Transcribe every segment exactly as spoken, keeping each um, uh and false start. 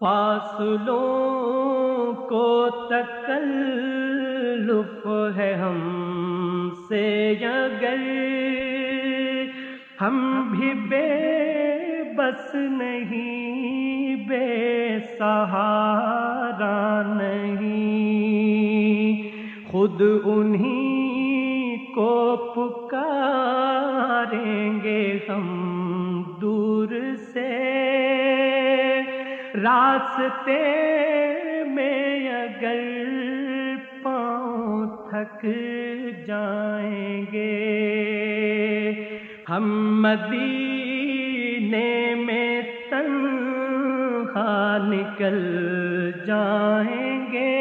فاصلوں کو تکلف ہے ہم سے اگر ہم بھی بے بس نہیں، بے سہارا نہیں، خود انہی کو پکاریں گے ہم دور سے، راستے میں اگر پاؤں تھک جائیں گے، ہم مدینے میں تنہا نکل جائیں گے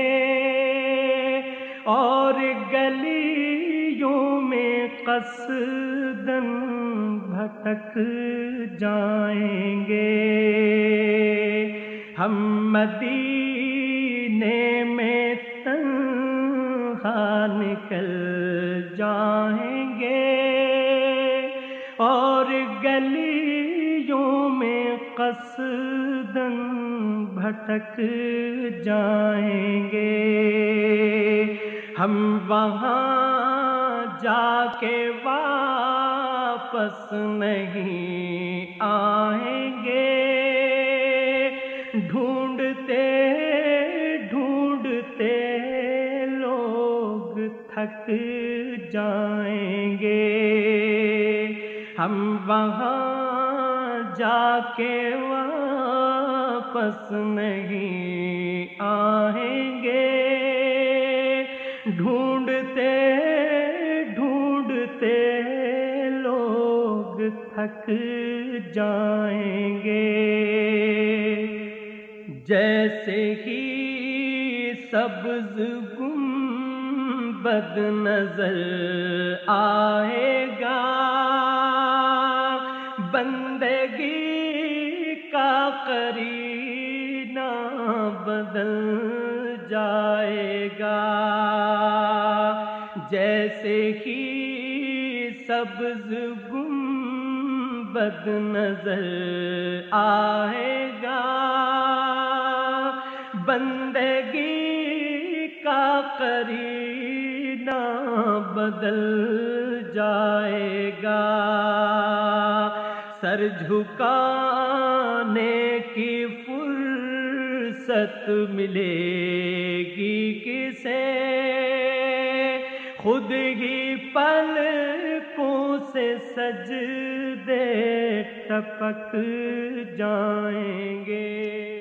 اور گلیوں میں قصداً بھٹک جائیں گے، ہم مدینے میں تنہا نکل جائیں گے اور گلیوں میں قصداً بھٹک جائیں گے، ہم وہاں جا کے واپس نہیں آئیں گے، ڈھونڈتے ڈھونڈتے لوگ تھک جائیں گے، ہم وہاں جا کے واپس نہیں آئیں گے، ڈھونڈتے ڈھونڈتے لوگ تھک جائیں گے، جیسے ہی سبز گنبد نظر آئے گا، بندگی کا قرینہ بدل جائے گا، جیسے ہی سبز گنبد نظر آئے گا، بندگی کا قرینہ بدل جائے گا، سر جھکانے کی فرصت ملے گی کسے، خود ہی پلکوں سے سجدے ٹپک جائیں گے۔